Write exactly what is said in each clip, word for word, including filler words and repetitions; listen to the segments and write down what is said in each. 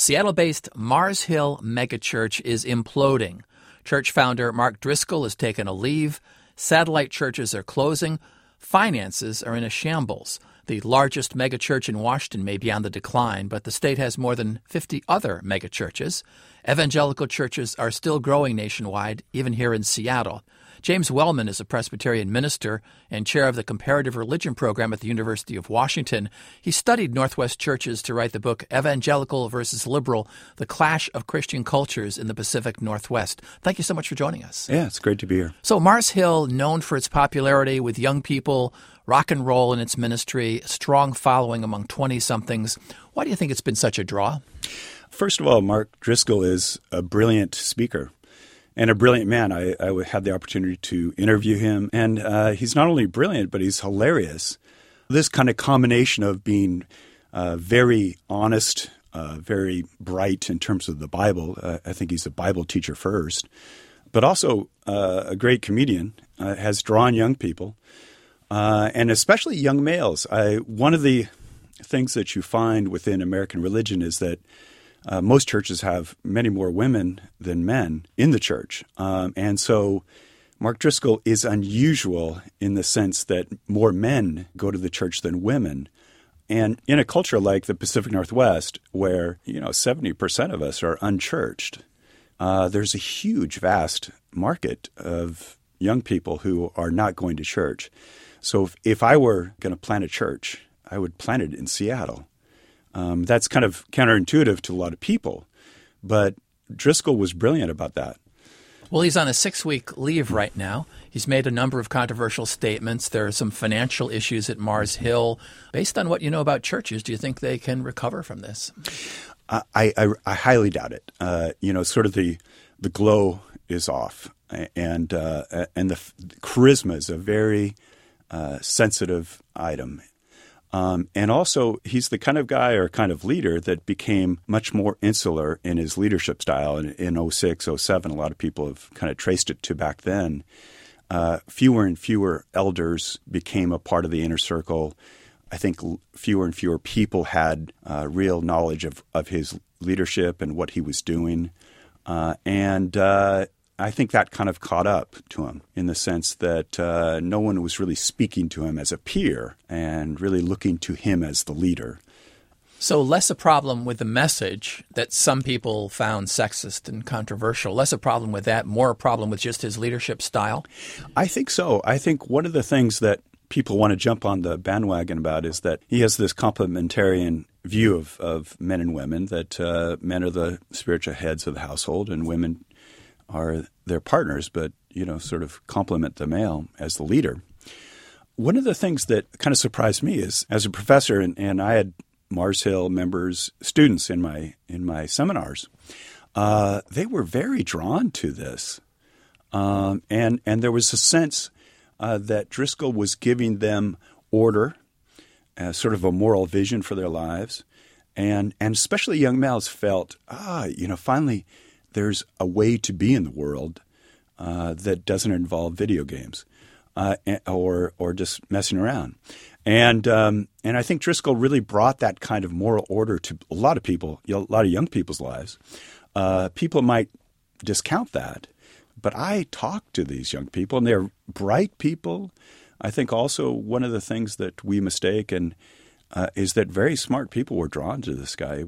Seattle-based Mars Hill megachurch is imploding. Church founder Mark Driscoll has taken a leave. Satellite churches are closing. Finances are in a shambles. The largest megachurch in Washington may be on the decline, but the state has more than fifty other megachurches. Evangelical churches are still growing nationwide, even here in Seattle. James Wellman is a Presbyterian minister and chair of the Comparative Religion program at the University of Washington. He studied Northwest churches to write the book Evangelical versus Liberal, The Clash of Christian Cultures in the Pacific Northwest. Thank you so much for joining us. Yeah, it's great to be here. So Mars Hill, known for its popularity with young people, rock and roll in its ministry, strong following among twenty-somethings. Why do you think it's been such a draw? First of all, Mark Driscoll is a brilliant speaker. And a brilliant man. I, I had the opportunity to interview him. And uh, he's not only brilliant, but he's hilarious. This kind of combination of being uh, very honest, uh, very bright in terms of the Bible. Uh, I think he's a Bible teacher first. But also uh, a great comedian, uh, has drawn young people, uh, and especially young males. I, one of the things that you find within American religion is that Uh, most churches have many more women than men in the church. Um, and so Mark Driscoll is unusual in the sense that more men go to the church than women. And in a culture like the Pacific Northwest, where, you know, seventy percent of us are unchurched, uh, there's a huge, vast market of young people who are not going to church. So if, if I were going to plant a church, I would plant it in Seattle. Um, that's kind of counterintuitive to a lot of people, but Driscoll was brilliant about that. Well, he's on a six-week leave right now. He's made a number of controversial statements. There are some financial issues at Mars Hill. Based on what you know about churches, do you think they can recover from this? I, I, I highly doubt it. Uh, you know, sort of the the glow is off, and uh, and the charisma is a very uh, sensitive item. Um, and also, he's the kind of guy or kind of leader that became much more insular in his leadership style. In, in oh six, oh seven, a lot of people have kind of traced it to back then. Uh, fewer and fewer elders became a part of the inner circle. I think fewer and fewer people had uh, real knowledge of, of his leadership and what he was doing. Uh, and uh, I think that kind of caught up to him in the sense that uh, no one was really speaking to him as a peer and really looking to him as the leader. So less a problem with the message that some people found sexist and controversial, less a problem with that, more a problem with just his leadership style? I think so. I think one of the things that people want to jump on the bandwagon about is that he has this complementarian view of, of men and women, that uh, men are the spiritual heads of the household and women are their partners, but, you know, sort of complement the male as the leader. One of the things that kind of surprised me is, as a professor, and, and I had Mars Hill members, students in my in my seminars, uh, they were very drawn to this. Um, and, and there was a sense uh, that Driscoll was giving them order, uh, sort of a moral vision for their lives. And, and especially young males felt, ah, you know, finally – there's a way to be in the world uh, that doesn't involve video games uh, or or just messing around. And um, and I think Driscoll really brought that kind of moral order to a lot of people, a lot of young people's lives. Uh, people might discount that, but I talk to these young people, and they're bright people. I think also one of the things that we mistake and uh, is that very smart people were drawn to this guy.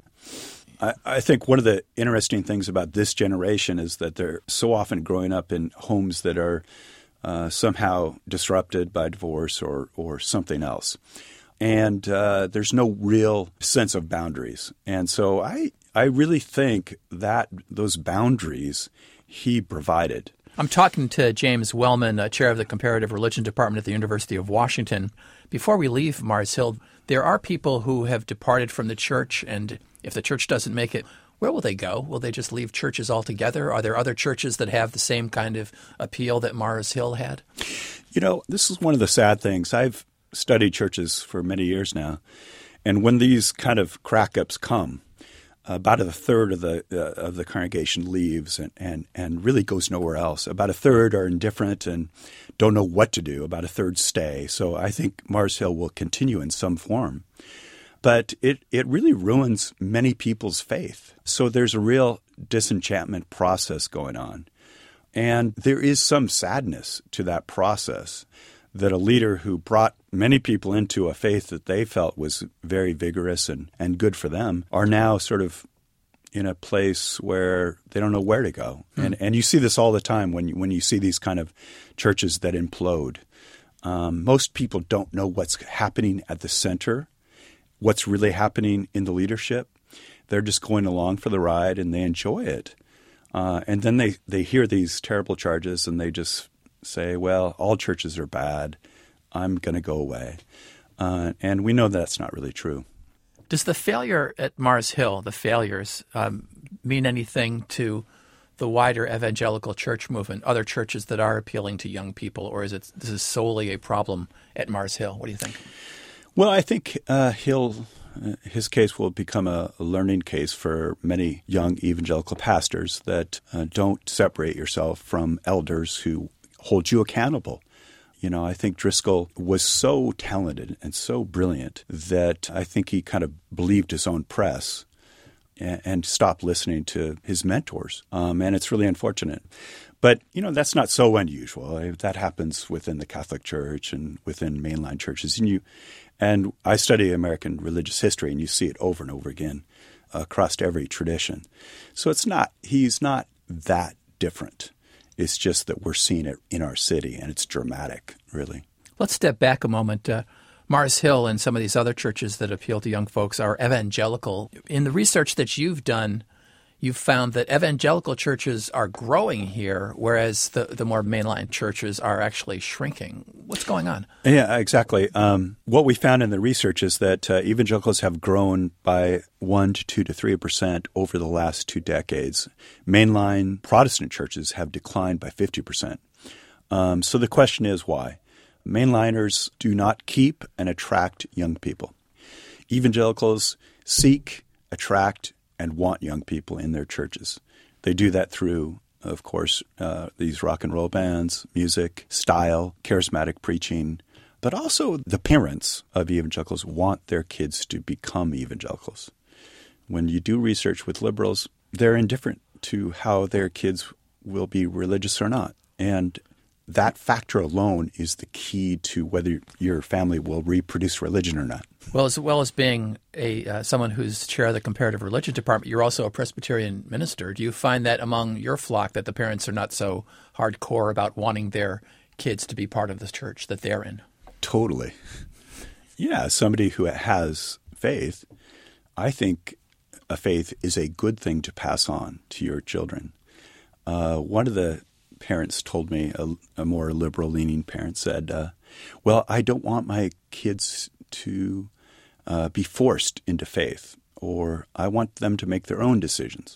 I think one of the interesting things about this generation is that they're so often growing up in homes that are uh, somehow disrupted by divorce or, or something else. And uh, there's no real sense of boundaries. And so I, I really think that those boundaries he provided. I'm talking to James Wellman, uh, chair of the Comparative Religion Department at the University of Washington. Before we leave Mars Hill, there are people who have departed from the church, and if the church doesn't make it, where will they go? Will they just leave churches altogether? Are there other churches that have the same kind of appeal that Mars Hill had? You know, this is one of the sad things. I've studied churches for many years now, and when these kind of crack-ups come, about a third of the uh, of the congregation leaves and, and, and really goes nowhere else. About a third are indifferent and don't know what to do. About a third stay. So I think Mars Hill will continue in some form. But it, it really ruins many people's faith. So there's a real disenchantment process going on. And there is some sadness to that process, that a leader who brought many people into a faith that they felt was very vigorous and, and good for them are now sort of in a place where they don't know where to go. Hmm. And and you see this all the time when you, when you see these kind of churches that implode. Um, most people don't know what's happening at the center, what's really happening in the leadership. They're just going along for the ride and they enjoy it. Uh, and then they, they hear these terrible charges and they just say, well, all churches are bad. I'm going to go away. Uh, and we know that's not really true. Does the failure at Mars Hill, the failures, um, mean anything to the wider evangelical church movement, other churches that are appealing to young people, or is it this is solely a problem at Mars Hill? What do you think? Well, I think uh, Hill, uh, his case will become a, a learning case for many young evangelical pastors that uh, don't separate yourself from elders who hold you accountable. You know, I think Driscoll was so talented and so brilliant that I think he kind of believed his own press and, and stopped listening to his mentors. Um, and it's really unfortunate. But, you know, that's not so unusual. That happens within the Catholic Church and within mainline churches. And you, and I study American religious history, and you see it over and over again across every tradition. So it's not – he's not that different. It's just that we're seeing it in our city, and it's dramatic, really. Let's step back a moment. Uh, Mars Hill and some of these other churches that appeal to young folks are evangelical. In the research that you've done, you've found that evangelical churches are growing here, whereas the, the more mainline churches are actually shrinking. What's going on? Yeah, exactly. Um, what we found in the research is that uh, evangelicals have grown by one to two to three percent over the last two decades. Mainline Protestant churches have declined by fifty percent. Um, so the question is why? Mainliners do not keep and attract young people. Evangelicals seek, attract, and want young people in their churches. They do that through, of course, uh, these rock and roll bands, music, style, charismatic preaching, but also the parents of evangelicals want their kids to become evangelicals. When you do research with liberals, they're indifferent to how their kids will be religious or not. And that factor alone is the key to whether your family will reproduce religion or not. Well, as well as being a uh, someone who's chair of the comparative religion department, you're also a Presbyterian minister. Do you find that among your flock that the parents are not so hardcore about wanting their kids to be part of the church that they're in? Totally. Yeah, somebody who has faith, I think a faith is a good thing to pass on to your children. Uh, one of the parents told me, a, a more liberal-leaning parent said, uh, well, I don't want my kids to uh, be forced into faith, or I want them to make their own decisions.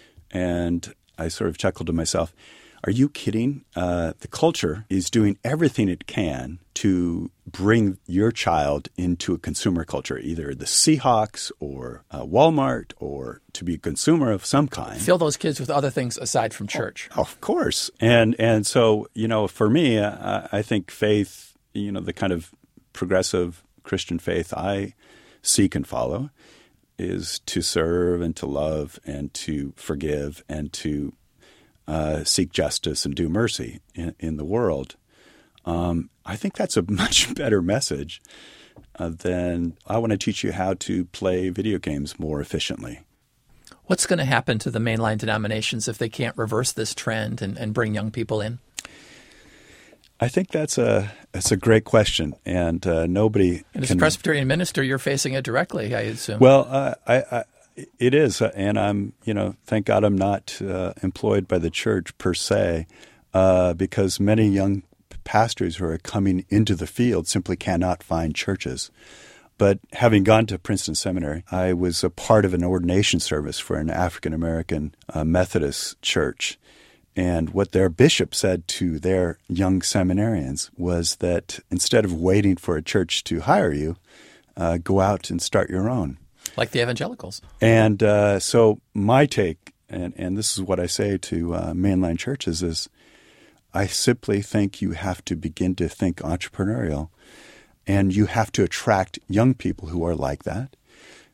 And I sort of chuckled to myself, are you kidding? Uh, the culture is doing everything it can to bring your child into a consumer culture, either the Seahawks or uh, Walmart, or to be a consumer of some kind. Fill those kids with other things aside from church. Oh, of course. And and so, you know, for me, uh, I think faith, you know, the kind of progressive Christian faith I seek and follow is to serve and to love and to forgive and to Uh, seek justice and do mercy in, in the world. Um, I think that's a much better message uh, than I want to teach you how to play video games more efficiently. What's going to happen to the mainline denominations if they can't reverse this trend and, and bring young people in? I think that's a that's a great question, and uh, nobody. And as can... a Presbyterian minister, you're facing it directly, I assume. Well, uh, I. I It is, and I'm, you know, thank God I'm not uh, employed by the church per se, uh, because many young pastors who are coming into the field simply cannot find churches. But having gone to Princeton Seminary, I was a part of an ordination service for an African-American uh, Methodist church. And what their bishop said to their young seminarians was that instead of waiting for a church to hire you, uh, go out and start your own. Like the evangelicals. And uh, so my take, and, and this is what I say to uh, mainline churches, is I simply think you have to begin to think entrepreneurial, and you have to attract young people who are like that.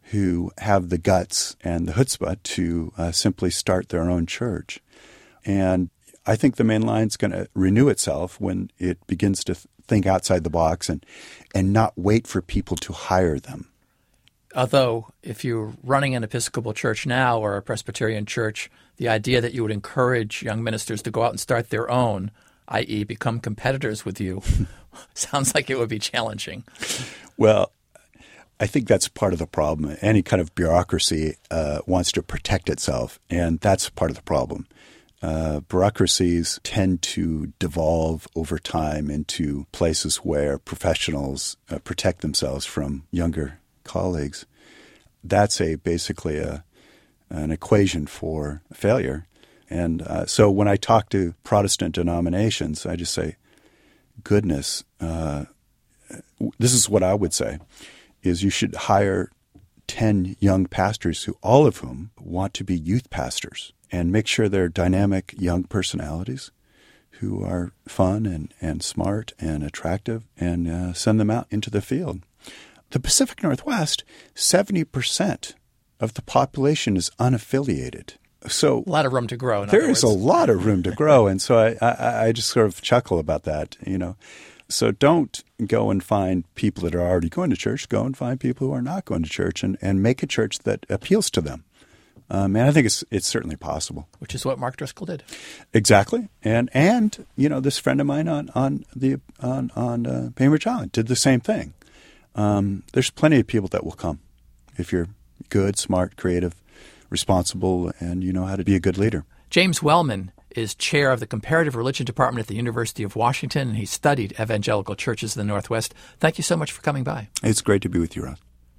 who have the guts and the chutzpah to uh, simply start their own church. And I think the main line's going to renew itself when it begins to th- think outside the box and, and not wait for people to hire them. Although, if you're running an Episcopal church now or a Presbyterian church, the idea that you would encourage young ministers to go out and start their own, that is become competitors with you, sounds like it would be challenging. Well, I think that's part of the problem. Any kind of bureaucracy uh, wants to protect itself, and that's part of the problem. Uh, bureaucracies tend to devolve over time into places where professionals uh, protect themselves from younger colleagues. That's a basically a an equation for failure. And uh, so when I talk to Protestant denominations, I just say, goodness, uh, this is what I would say, is you should hire ten young pastors who all of whom want to be youth pastors, and make sure they're dynamic young personalities who are fun and, and smart and attractive, and uh, send them out into the field. The Pacific Northwest, seventy percent of the population is unaffiliated. So a lot of room to grow. In there is a lot of room to grow. And so I, I, I just sort of chuckle about that, you know. So don't go and find people that are already going to church. Go and find people who are not going to church, and, and make a church that appeals to them. Um, and I think it's it's certainly possible. Which is what Mark Driscoll did. Exactly. And, and you know, this friend of mine on on the on, on uh, Bainbridge Island did the same thing. Um, there's plenty of people that will come if you're good, smart, creative, responsible, and you know how to be a good leader. James Wellman is chair of the Comparative Religion Department at the University of Washington, and he studied evangelical churches in the Northwest. Thank you so much for coming by. It's great to be with you, Ross.